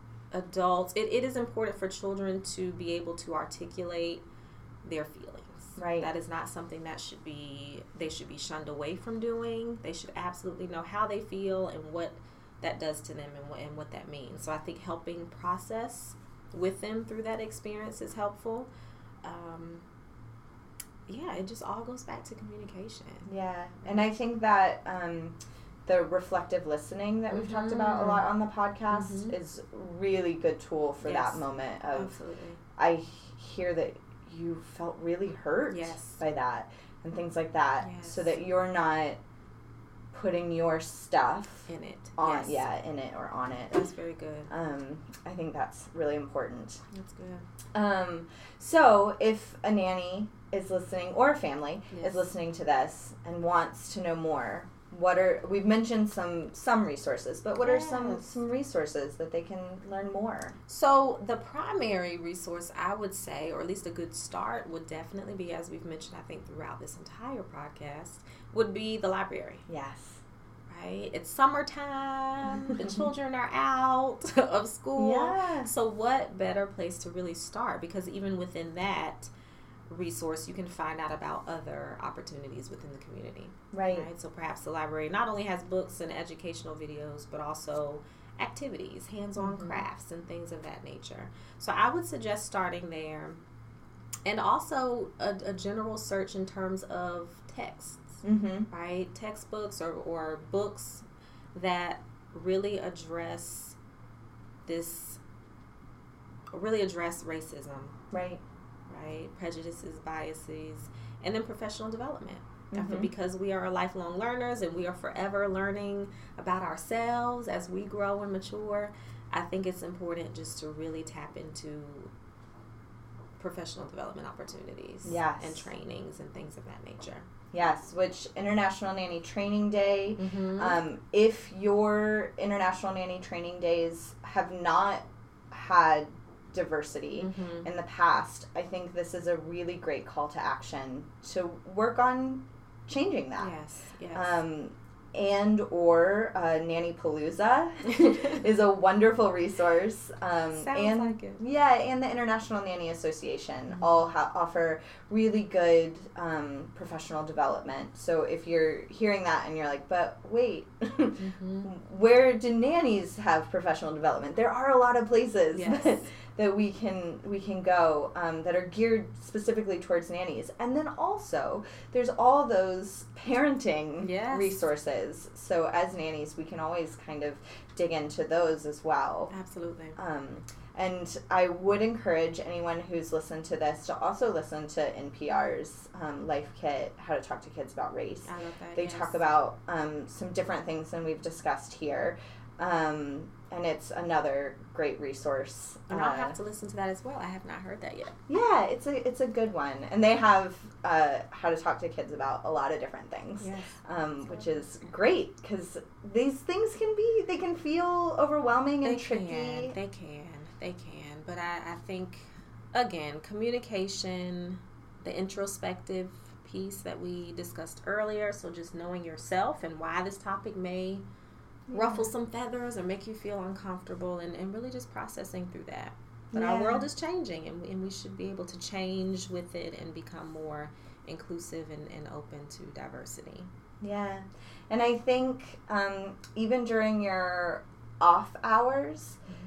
adults, it, it is important for children to be able to articulate their feelings. Right. That is not something that should be, they should be shunned away from doing. They should absolutely know how they feel and what that does to them and what, and what that means. So I think helping process with them through that experience is helpful. Um, yeah, it just all goes back to communication. Yeah, and I think that um, the reflective listening that we've mm-hmm. talked about a lot on the podcast mm-hmm. is a really good tool for yes. that moment of, absolutely. I hear that you felt really hurt yes. by that and things like that, yes. so that you're not putting your stuff in it on yes. yeah in it or on it. That's very good. um I think that's really important. That's good. Um so if a nanny is listening or a family yes. is listening to this and wants to know more, what are we've mentioned some some resources, but what yes. are some some resources that they can learn more? So the primary resource I would say, or at least a good start, would definitely be, as we've mentioned I think throughout this entire podcast, would be the library. Yes. Right? It's summertime. The children are out of school. Yeah. So what better place to really start? Because even within that resource, you can find out about other opportunities within the community. Right. Right. So perhaps the library not only has books and educational videos, but also activities, hands-on mm-hmm. crafts, and things of that nature. So I would suggest starting there. And also a, a general search in terms of texts. Mm-hmm. Right? Textbooks or, or books that really address this, really address racism. Right. Right? Prejudices, biases, and then professional development. Mm-hmm. Because we are lifelong learners and we are forever learning about ourselves as we grow and mature, I think it's important just to really tap into professional development opportunities yes. and trainings and things of that nature. Yes, which International Nanny Training Day, mm-hmm. um, if your International Nanny Training Days have not had diversity mm-hmm. in the past, I think this is a really great call to action to work on changing that. Yes, yes. Um, and or uh, Nanny Palooza is a wonderful resource. Um, Sounds and, like it. Yeah, and the International Nanny Association mm-hmm. all ha- offer really good um, professional development. So if you're hearing that and you're like, but wait, mm-hmm. where do nannies have professional development? There are a lot of places yes. that, that we can we can go um, that are geared specifically towards nannies. And then also there's all those parenting yes. resources. So as nannies, we can always kind of dig into those as well. Absolutely. Um, and I would encourage anyone who's listened to this to also listen to N P R's um, Life Kit, How to Talk to Kids About Race. I love that. They yes. talk about um, some different things than we've discussed here. Um, and it's another great resource. And uh, I'll have to listen to that as well. I have not heard that yet. Yeah, it's a it's a good one. And they have uh, How to Talk to Kids About a lot of different things, yes. um, which is great because these things can be, they can feel overwhelming and they tricky. Can, they can. They can. But I, I think, again, communication, the introspective piece that we discussed earlier, so just knowing yourself and why this topic may yeah. ruffle some feathers or make you feel uncomfortable, and, and really just processing through that. But yeah. our world is changing, and we, and we should be able to change with it and become more inclusive and, and open to diversity. Yeah. And I think um, even during your off hours, mm-hmm.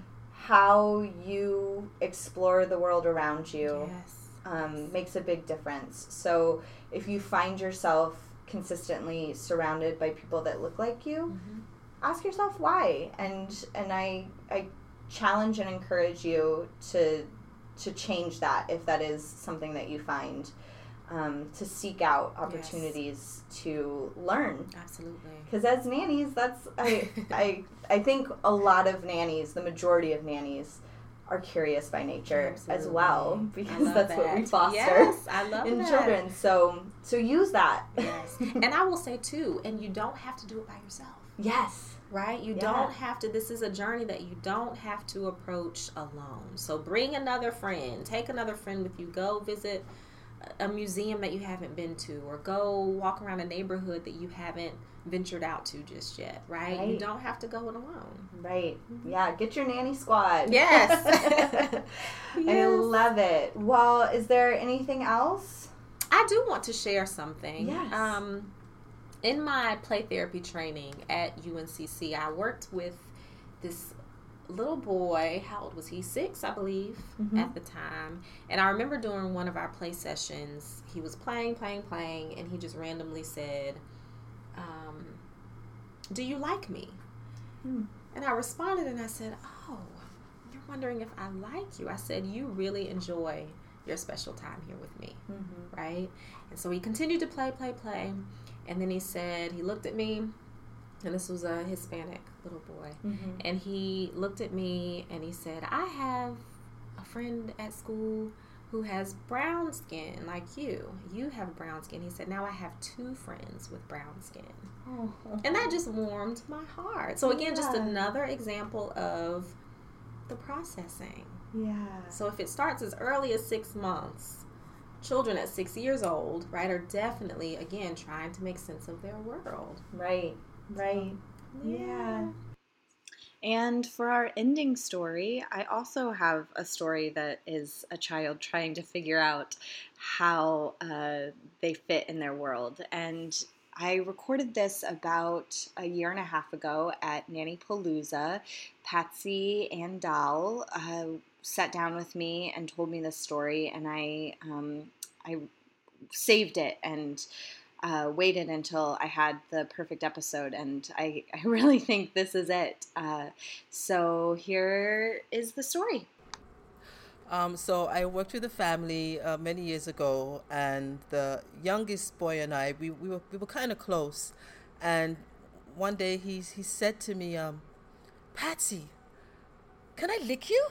how you explore the world around you yes. um, makes a big difference. So if you find yourself consistently surrounded by people that look like you, mm-hmm. ask yourself why. And and I I challenge and encourage you to to change that if that is something that you find. Um, to seek out opportunities yes. to learn. Absolutely. Because as nannies, that's I, I I think a lot of nannies, the majority of nannies, are curious by nature Absolutely. as well, because that's that. what we foster yes, I love in that. children. So so use that. Yes. And I will say too, and you don't have to do it by yourself. Yes. Right? You yeah. don't have to, this is a journey that you don't have to approach alone. So bring another friend, take another friend with you, go visit a museum that you haven't been to, or go walk around a neighborhood that you haven't ventured out to just yet, right? right. You don't have to go it alone. Right. Yeah, get your nanny squad. Yes. yes. I love it. Well, is there anything else? I do want to share something. Yes. Um, in my play therapy training at U N C C, I worked with this little boy. How old was he? Six, I believe, mm-hmm. at the time. And I remember during one of our play sessions, he was playing, playing, playing, and he just randomly said, um, do you like me? Mm. And I responded and I said, oh, you're wondering if I like you. I said, you really enjoy your special time here with me, mm-hmm. right? And so he continued to play, play, play. And then he said, he looked at me, and this was a Hispanic little boy. Mm-hmm. And he looked at me and he said, I have a friend at school who has brown skin like you. You have brown skin. He said, now I have two friends with brown skin. Oh. And that just warmed my heart. So again, yeah. just another example of the processing. Yeah. So if it starts as early as six months, children at six years old, right, are definitely, again, trying to make sense of their world. Right, right. Yeah. yeah. And for our ending story, I also have a story that is a child trying to figure out how uh, they fit in their world. And I recorded this about a year and a half ago at Nanny Palooza. Patsy and Dal uh, sat down with me and told me this story, and I um, I saved it and uh, waited until I had the perfect episode, and I, I really think this is it. Uh, so here is the story. Um, so I worked with a family uh, many years ago, and the youngest boy and I, we, we were we were kind of close, and one day he he said to me, um, Patsy, can I lick you?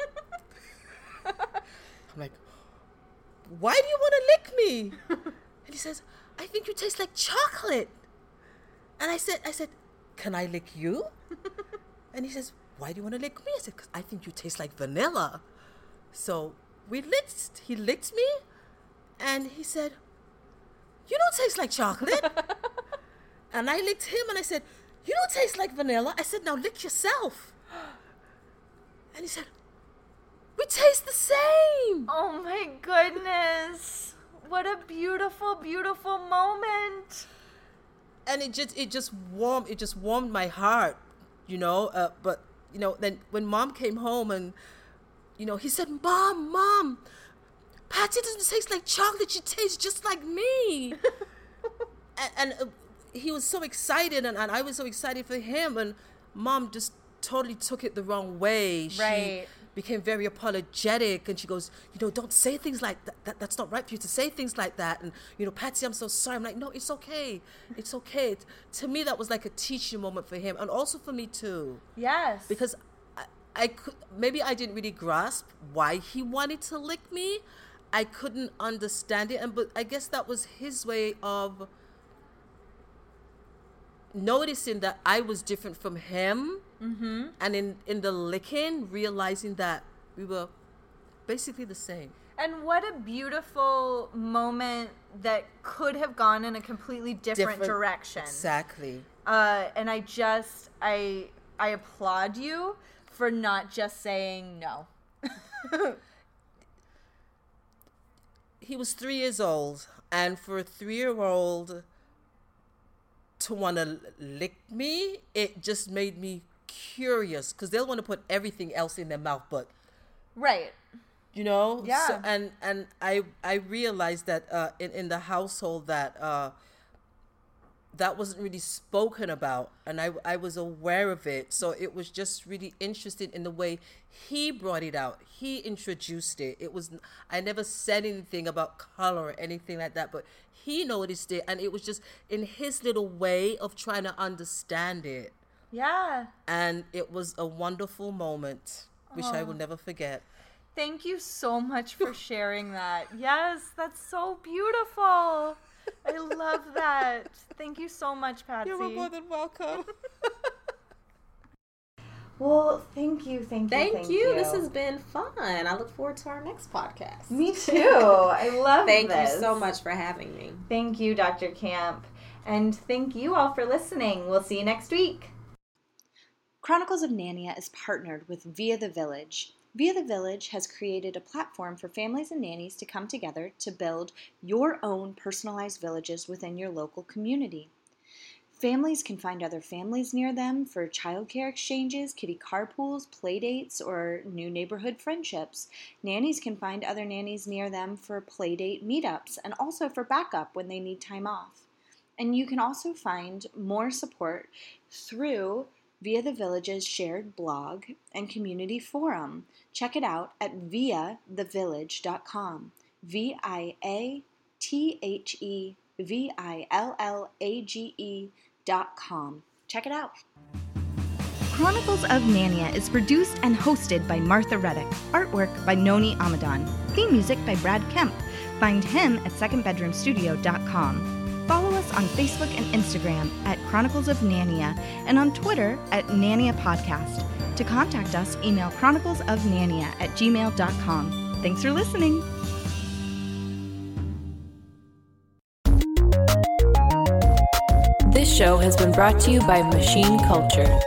I'm like, why do you want to lick me? And he says, I think you taste like chocolate. And I said, I said, can I lick you? And he says, why do you want to lick me? I said, because I think you taste like vanilla. So we licked, he licked me, and he said, you don't taste like chocolate. And I licked him, and I said, you don't taste like vanilla. I said, now lick yourself. And he said, we taste the same. Oh my goodness. What a beautiful, beautiful moment. And it just, it just warmed, it just warmed my heart, you know. Uh, but, you know, then when Mom came home and, you know, he said, Mom, Mom, Patsy doesn't taste like chocolate. She tastes just like me. and and uh, he was so excited, and, and I was so excited for him. And Mom just totally took it the wrong way. Right. She became very apologetic, and she goes, you know, don't say things like that. that. That's not right for you to say things like that. And, you know, Patsy, I'm so sorry. I'm like, no, it's okay. It's okay. It, to me, that was like a teaching moment for him, and also for me too. Yes. Because I, I could, maybe I didn't really grasp why he wanted to lick me. I couldn't understand it, and but I guess that was his way of noticing that I was different from him. Mm-hmm. And in, in the licking, realizing that we were basically the same. And what a beautiful moment that could have gone in a completely different, different direction. Exactly. Uh, and I just, I, I applaud you for not just saying no. He was three years old, and for a three-year-old to want to lick me, it just made me curious, because they'll want to put everything else in their mouth but right, you know. Yeah. So, and and I I realized that uh in, in the household that uh that wasn't really spoken about, and I I was aware of it, so it was just really interesting in the way he brought it out. He introduced it. It was, I never said anything about color or anything like that, but he noticed it, and it was just in his little way of trying to understand it. Yeah. And it was a wonderful moment, which I will never forget. Thank you so much for sharing that. Yes, that's so beautiful. I love that. Thank you so much, Patsy. You're more than welcome. Well, thank you, thank you, thank, thank you. you. This has been fun. I look forward to our next podcast. Me too. I love thank this. Thank you so much for having me. Thank you, Doctor Camp. And thank you all for listening. We'll see you next week. Chronicles of Nania is partnered with Via the Village. Via the Village has created a platform for families and nannies to come together to build your own personalized villages within your local community. Families can find other families near them for childcare exchanges, kiddie carpools, play dates, or new neighborhood friendships. Nannies can find other nannies near them for play date meetups and also for backup when they need time off. And you can also find more support through Via the Village's shared blog and community forum. Check it out at via the village dot com. V I A T H E V I L L A G E dot com. Check it out. Chronicles of Nania is produced and hosted by Martha Reddick. Artwork by Noni Amadan. Theme music by Brad Kemp. Find him at second bedroom studio dot com. Follow us on Facebook and Instagram at Chronicles of Nania and on Twitter at Nania Podcast. To contact us, email chroniclesofnania at gmail dot com. Thanks for listening. This show has been brought to you by Machine Culture.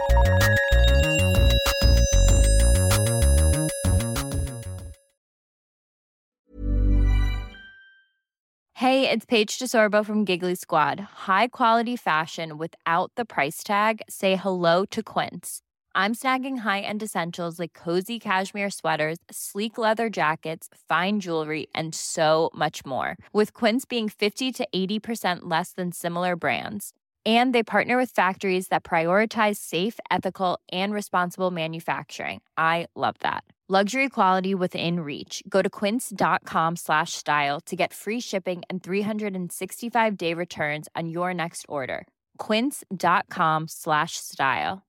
Hey, it's Paige DeSorbo from Giggly Squad. High quality fashion without the price tag. Say hello to Quince. I'm snagging high-end essentials like cozy cashmere sweaters, sleek leather jackets, fine jewelry, and so much more. With Quince being fifty to eighty percent less than similar brands. And they partner with factories that prioritize safe, ethical, and responsible manufacturing. I love that. Luxury quality within reach. Go to quince.com slash style to get free shipping and three sixty-five day returns on your next order. Quince.com slash style.